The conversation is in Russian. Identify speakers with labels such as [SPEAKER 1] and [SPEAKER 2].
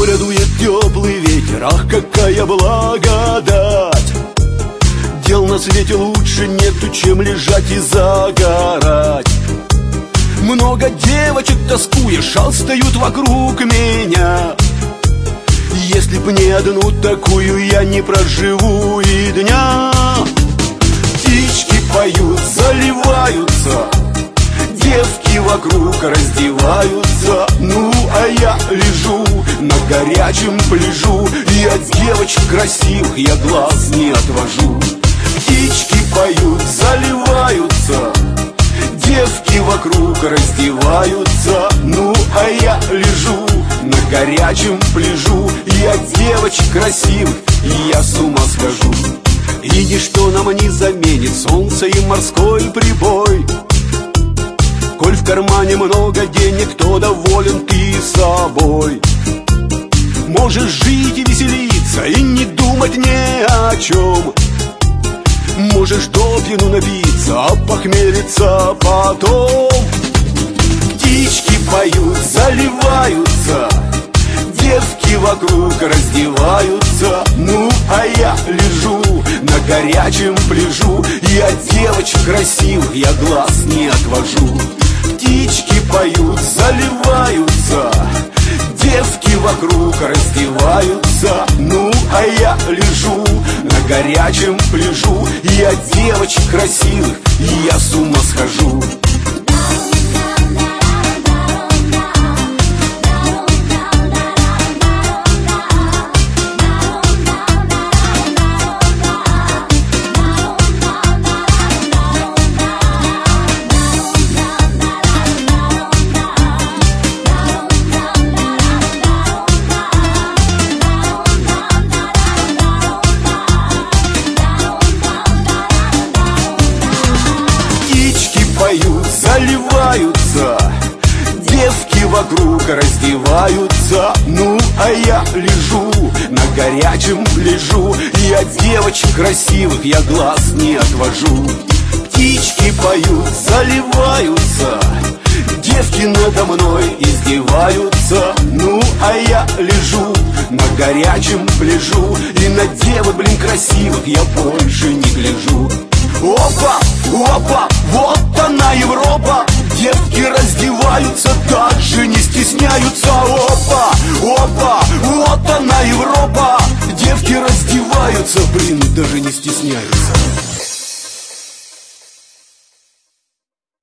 [SPEAKER 1] дует теплый ветер, ах, какая благодать! Дел на свете лучше нету, чем лежать и загорать. Много девочек тоскуя, шастают вокруг меня. Если б не одну такую, я не проживу и дня. Птички поют, заливаются, девки вокруг раздеваются. Ну, а я лежу на горячем пляжу, и от девочек красивых я глаз не отвожу. Птички поют, заливаются, девки вокруг раздеваются. Ну, а я лежу на горячем пляжу, и от девочек красивых я с ума схожу. И ничто нам не заменит солнце и морской прибой. Коль в кармане много денег, то доволен ты собой. Можешь жить и веселиться, и не думать ни о чем. Можешь допьяну напиться, опохмелиться потом. Птички поют, заливаются, девки вокруг раздеваются. Ну, а я лежу на горячем пляжу, и от девочек красивых я глаз не отвожу. Птички поют, заливаются, девки вокруг раздеваются. Ну, а я лежу на горячем пляжу, и от девочек красивых я с ума схожу. Заливаются, девки вокруг раздеваются. Ну, а я лежу на горячем пляжу, и от девочек красивых я глаз не отвожу. Птички поют, заливаются, девки надо мной издеваются. Ну, а я лежу на горячем пляжу, и на девок, блин, красивых я больше не гляжу. Опа, опа, вот она Европа, девки раздеваются, так же не стесняются. Опа, опа, вот она Европа, девки раздеваются, блин, даже не стесняются.